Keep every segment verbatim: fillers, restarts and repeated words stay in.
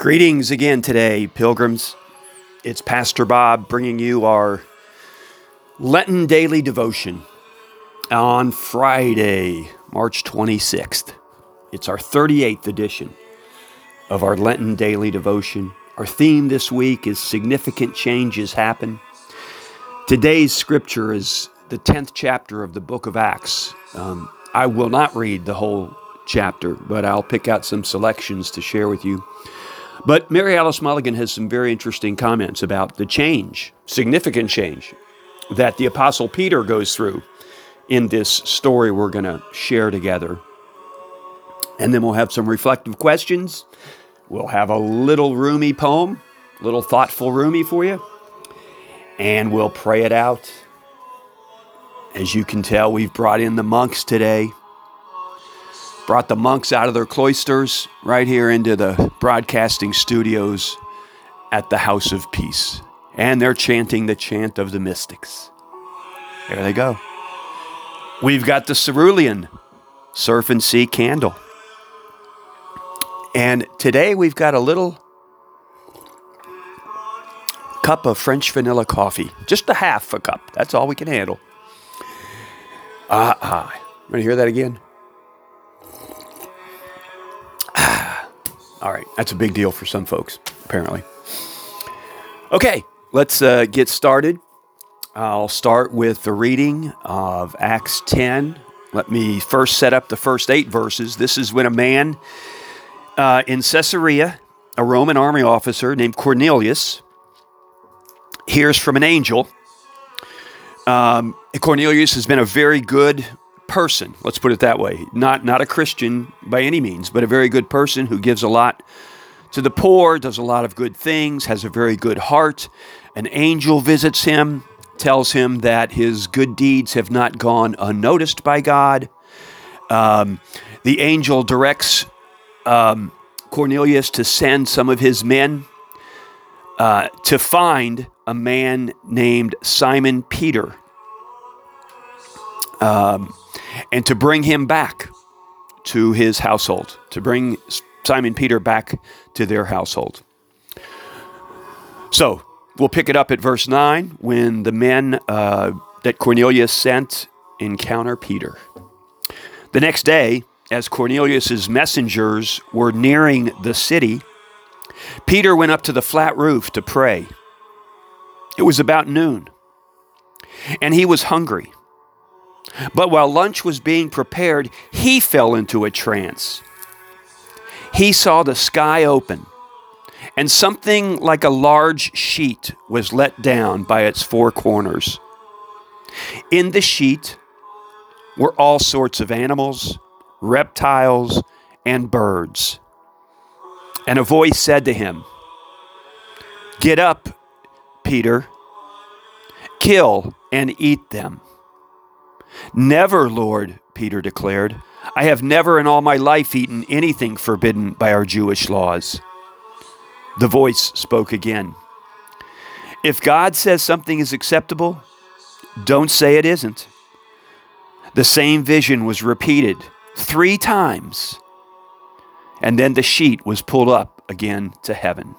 Greetings again today, pilgrims. It's Pastor Bob bringing you our Lenten Daily Devotion on Friday, March twenty-sixth. It's our thirty-eighth edition of our Lenten Daily Devotion. Our theme this week is Significant Changes Happen. Today's scripture is the tenth chapter of the book of Acts. Um, I will not read the whole chapter, but I'll pick out some selections to share with you. But Mary Alice Mulligan has some very interesting comments about the change, significant change, that the Apostle Peter goes through in this story we're going to share together. And then we'll have some reflective questions. We'll have a little roomy poem, a little thoughtful roomy for you. And we'll pray it out. As you can tell, we've brought in the monks today. Brought the monks out of their cloisters right here into the broadcasting studios at the House of Peace. And they're chanting the chant of the mystics. There they go. We've got the cerulean surf and sea candle. And today we've got a little cup of French vanilla coffee. Just a half a cup. That's all we can handle. Ah, ah. Want to hear that again? All right, that's a big deal for some folks, apparently. Okay, let's uh, get started. I'll start with the reading of Acts ten. Let me first set up the first eight verses. This is when a man uh, in Caesarea, a Roman army officer named Cornelius, hears from an angel. Um, Cornelius has been a very good person, let's put it that way. Not not a Christian by any means, but a very good person who gives a lot to the poor, does a lot of good things, has a very good heart. An angel visits him, tells him that his good deeds have not gone unnoticed by God. Um, the angel directs um, Cornelius to send some of his men uh, to find a man named Simon Peter. Um, and to bring him back to his household, to bring Simon Peter back to their household. So we'll pick it up at verse nine, when the men uh, that Cornelius sent encounter Peter. The next day, as Cornelius's messengers were nearing the city, Peter went up to the flat roof to pray. It was about noon, and he was hungry. But while lunch was being prepared, he fell into a trance. He saw the sky open, and something like a large sheet was let down by its four corners. In the sheet were all sorts of animals, reptiles, and birds. And a voice said to him, "Get up, Peter, kill and eat them." "Never, Lord," Peter declared. "I have never in all my life eaten anything forbidden by our Jewish laws." The voice spoke again. "If God says something is acceptable, don't say it isn't." The same vision was repeated three times, and then the sheet was pulled up again to heaven.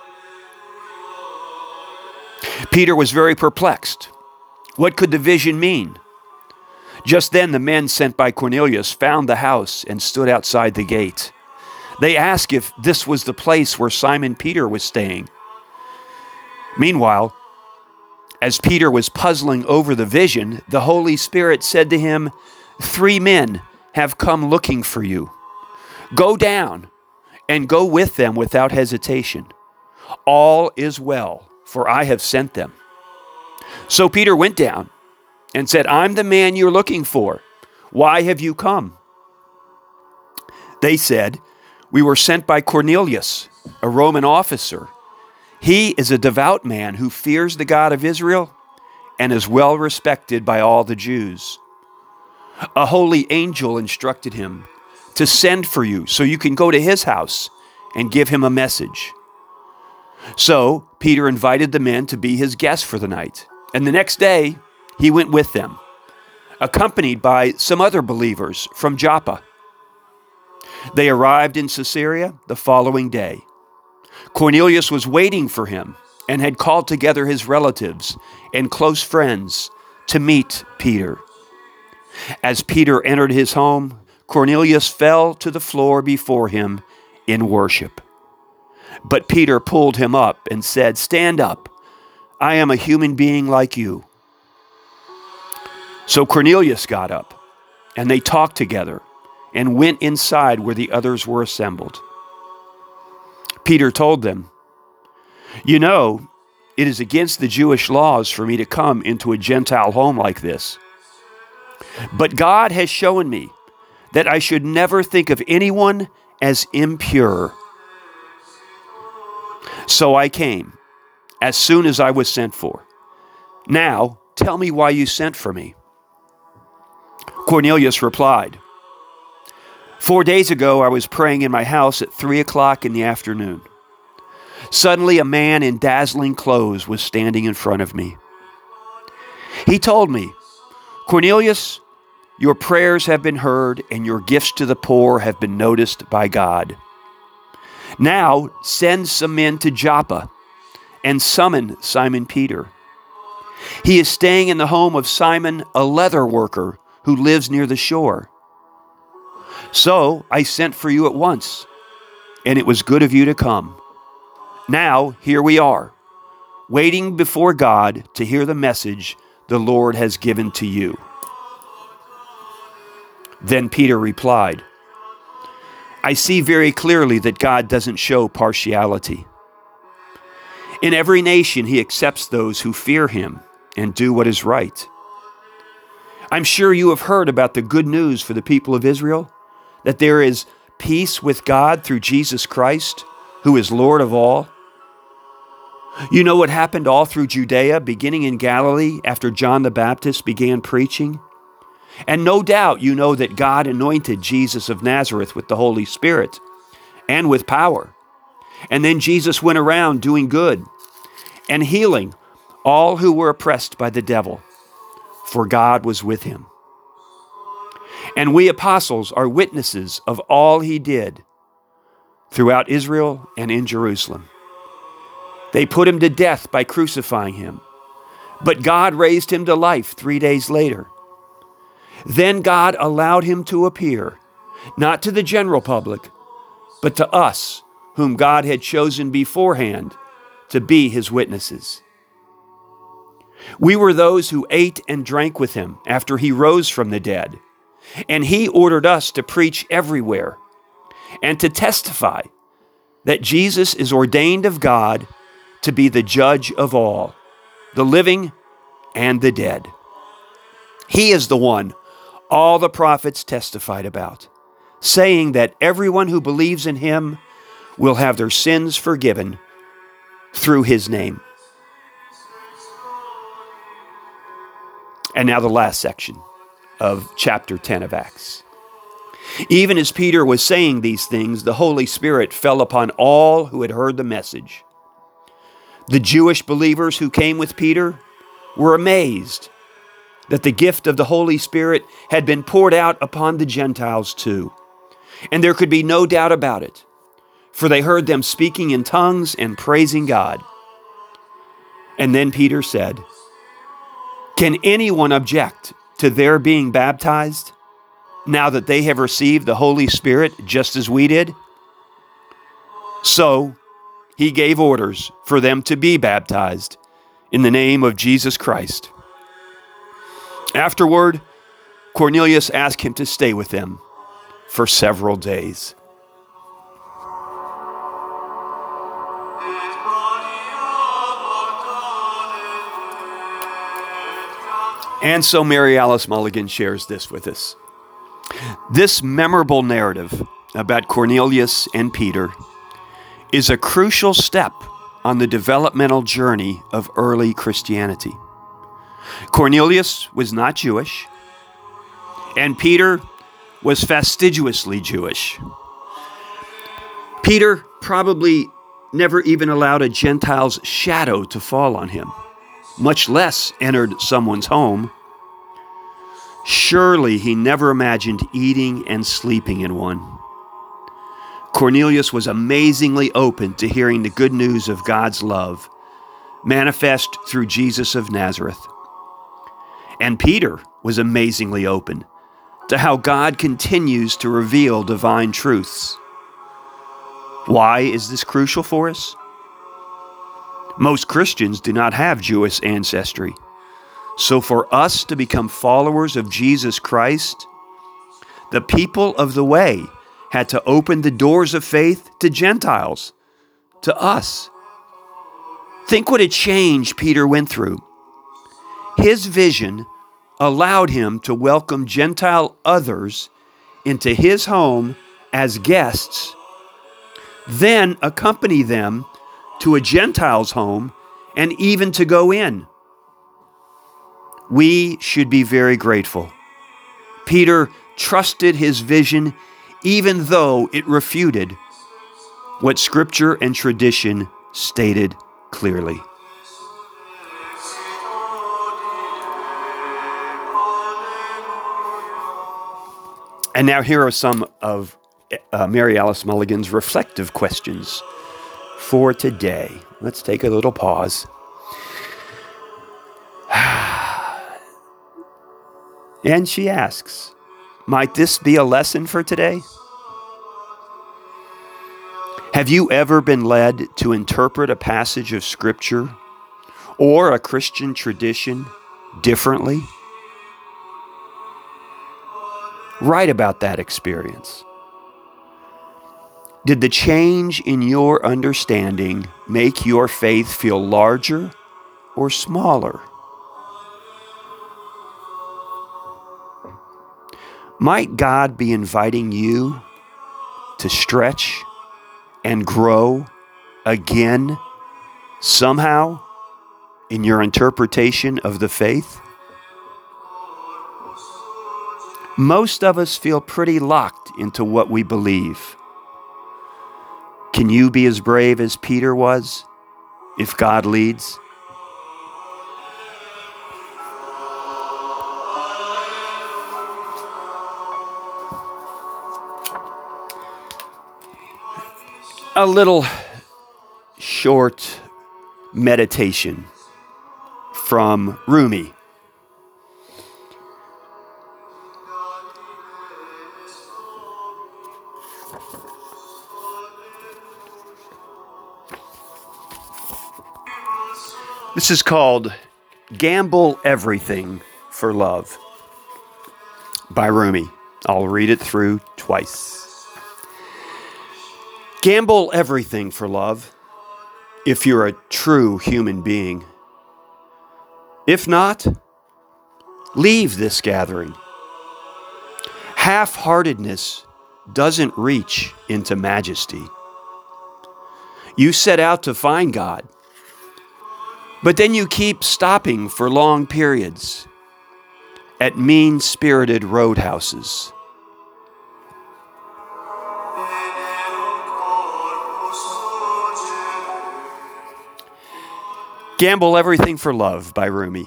Peter was very perplexed. What could the vision mean? Just then the men sent by Cornelius found the house and stood outside the gate. They asked if this was the place where Simon Peter was staying. Meanwhile, as Peter was puzzling over the vision, the Holy Spirit said to him, "Three men have come looking for you. Go down and go with them without hesitation. All is well, for I have sent them." So Peter went down and said, "I'm the man you're looking for. Why have you come?" They said, "We were sent by Cornelius, a Roman officer. He is a devout man who fears the God of Israel and is well respected by all the Jews. A holy angel instructed him to send for you so you can go to his house and give him a message." So Peter invited the men to be his guests for the night. And the next day, he went with them, accompanied by some other believers from Joppa. They arrived in Caesarea the following day. Cornelius was waiting for him and had called together his relatives and close friends to meet Peter. As Peter entered his home, Cornelius fell to the floor before him in worship. But Peter pulled him up and said, "Stand up. I am a human being like you." So Cornelius got up, and they talked together and went inside where the others were assembled. Peter told them, "You know, it is against the Jewish laws for me to come into a Gentile home like this. But God has shown me that I should never think of anyone as impure. So I came as soon as I was sent for. Now, tell me why you sent for me." Cornelius replied, "Four days ago I was praying in my house at three o'clock in the afternoon. Suddenly a man in dazzling clothes was standing in front of me. He told me, 'Cornelius, your prayers have been heard and your gifts to the poor have been noticed by God. Now send some men to Joppa and summon Simon Peter. He is staying in the home of Simon, a leather worker who lives near the shore.' So I sent for you at once, and it was good of you to come. Now here we are, waiting before God to hear the message the Lord has given to you." Then Peter replied, "I see very clearly that God doesn't show partiality. In every nation he accepts those who fear him and do what is right. I'm sure you have heard about the good news for the people of Israel, that there is peace with God through Jesus Christ, who is Lord of all. You know what happened all through Judea, beginning in Galilee after John the Baptist began preaching. And no doubt you know that God anointed Jesus of Nazareth with the Holy Spirit and with power. And then Jesus went around doing good and healing all who were oppressed by the devil, for God was with him. And we apostles are witnesses of all he did throughout Israel and in Jerusalem. They put him to death by crucifying him, but God raised him to life three days later. Then God allowed him to appear, not to the general public, but to us, whom God had chosen beforehand to be his witnesses. We were those who ate and drank with him after he rose from the dead, and he ordered us to preach everywhere and to testify that Jesus is ordained of God to be the judge of all, the living and the dead. He is the one all the prophets testified about, saying that everyone who believes in him will have their sins forgiven through his name." And now the last section of chapter ten of Acts. Even as Peter was saying these things, the Holy Spirit fell upon all who had heard the message. The Jewish believers who came with Peter were amazed that the gift of the Holy Spirit had been poured out upon the Gentiles too. And there could be no doubt about it, for they heard them speaking in tongues and praising God. And then Peter said, "Can anyone object to their being baptized now that they have received the Holy Spirit just as we did?" So he gave orders for them to be baptized in the name of Jesus Christ. Afterward, Cornelius asked him to stay with them for several days. And so Mary Alice Mulligan shares this with us. This memorable narrative about Cornelius and Peter is a crucial step on the developmental journey of early Christianity. Cornelius was not Jewish, and Peter was fastidiously Jewish. Peter probably never even allowed a Gentile's shadow to fall on him, much less entered someone's home. Surely he never imagined eating and sleeping in one. Cornelius was amazingly open to hearing the good news of God's love manifest through Jesus of Nazareth. And Peter was amazingly open to how God continues to reveal divine truths. Why is this crucial for us? Most Christians do not have Jewish ancestry. So for us to become followers of Jesus Christ, the people of the way had to open the doors of faith to Gentiles, to us. Think what a change Peter went through. His vision allowed him to welcome Gentile others into his home as guests, then accompany them to a Gentile's home and even to go in. We should be very grateful. Peter trusted his vision even though it refuted what Scripture and tradition stated clearly. And now here are some of uh, Mary Alice Mulligan's reflective questions for today. Let's take a little pause. And she asks, might this be a lesson for today? Have you ever been led to interpret a passage of Scripture or a Christian tradition differently? Write about that experience. Did the change in your understanding make your faith feel larger or smaller? Might God be inviting you to stretch and grow again somehow in your interpretation of the faith? Most of us feel pretty locked into what we believe. Can you be as brave as Peter was if God leads? A little short meditation from Rumi. This is called Gamble Everything for Love by Rumi. I'll read it through twice. Gamble everything for love if you're a true human being. If not, leave this gathering. Half-heartedness doesn't reach into majesty. You set out to find God, but then you keep stopping for long periods at mean-spirited roadhouses. Gamble Everything for Love by Rumi.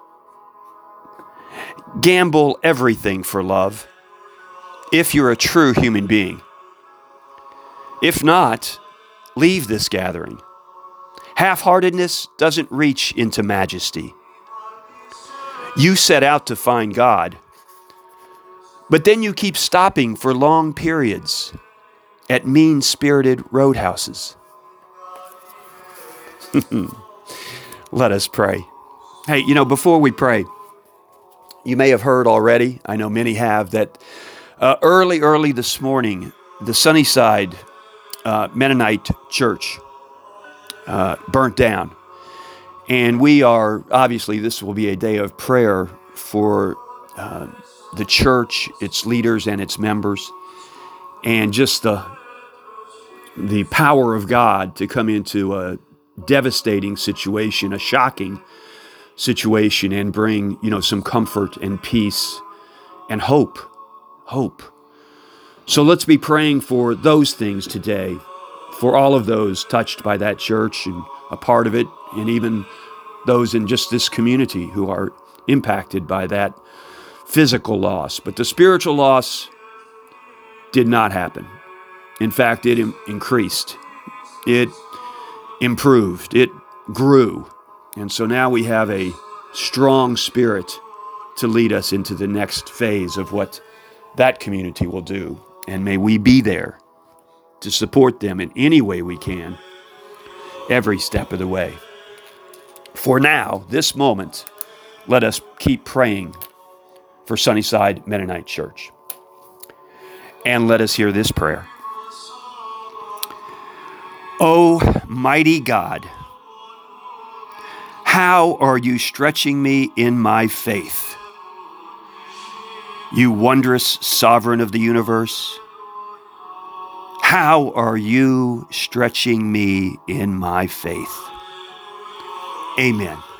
Gamble everything for love if you're a true human being. If not, leave this gathering. Half-heartedness doesn't reach into majesty. You set out to find God, but then you keep stopping for long periods at mean-spirited roadhouses. Let us pray. Hey, you know, before we pray, you may have heard already, I know many have, that uh, early, early this morning, the Sunnyside uh, Mennonite Church uh, burnt down. And we are, obviously, this will be a day of prayer for uh, the church, its leaders, and its members, and just the, the power of God to come into a devastating situation, a shocking situation, and bring, you know, some comfort and peace and hope. Hope. So let's be praying for those things today, for all of those touched by that church and a part of it, and even those in just this community who are impacted by that physical loss. But the spiritual loss did not happen. In fact, it im- increased. It improved. It grew. And so now we have a strong spirit to lead us into the next phase of what that community will do. And may we be there to support them in any way we can, every step of the way. For now, this moment, let us keep praying for Sunnyside Mennonite Church. And let us hear this prayer. O mighty God, how are you stretching me in my faith? You wondrous sovereign of the universe, how are you stretching me in my faith? Amen.